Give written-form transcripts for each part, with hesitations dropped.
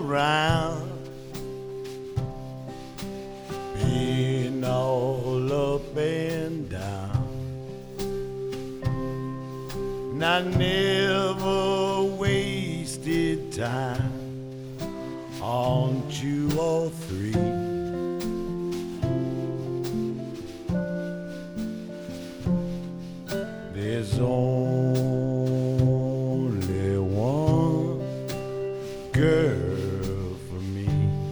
around, been all up and down, and I never wasted time on 2 or 3. There's only one girl for me.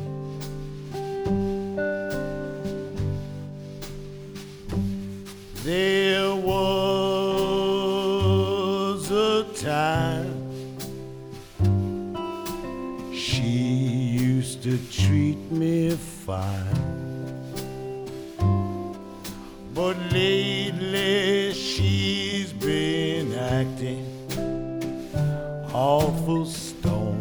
There was a time she used to treat me fine, but lately she's been acting awful stone.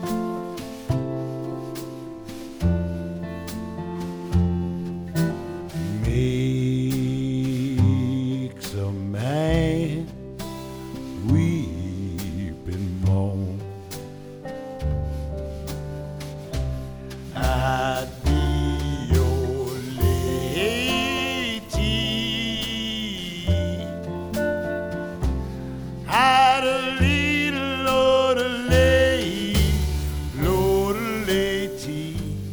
Makes a man weep and moan. I'd be your lady, I'd a little Lord of lady, Lord of lady.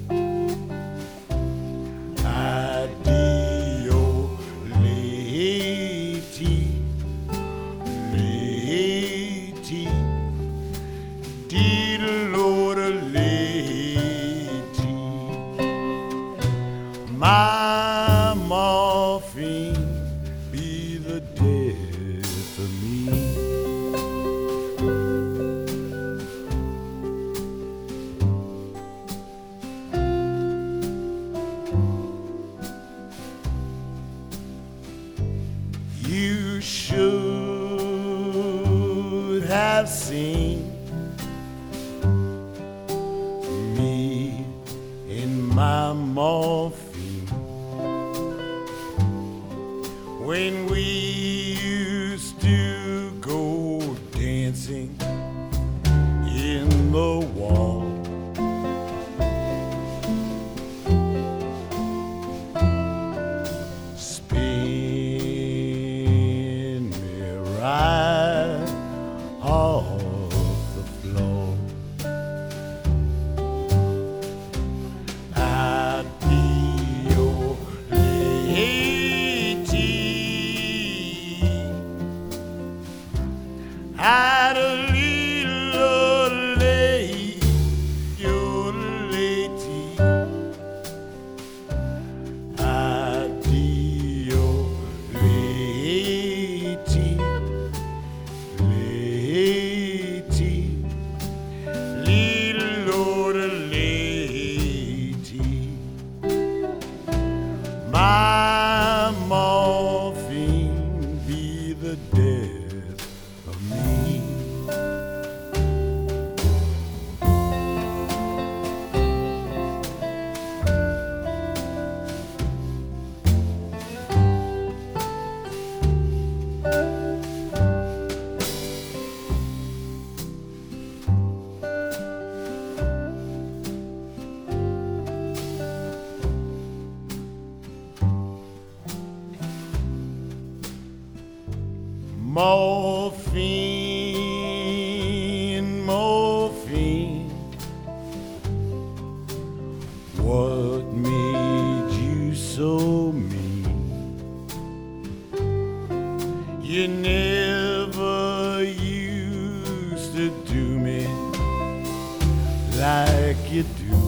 I'd be your lady, lady, dear Lord of lady. My morphine be the death of me. You should have seen me in my morphine when we used to go dancing in the wall. Spin me right off the floor. I'd be your lady, I'd a little lady, your lady. I'd be your lady, lady, little Lord of lady. My morphine be the death of me. Morphine, morphine, what made you so mean? You never used to do me like you do.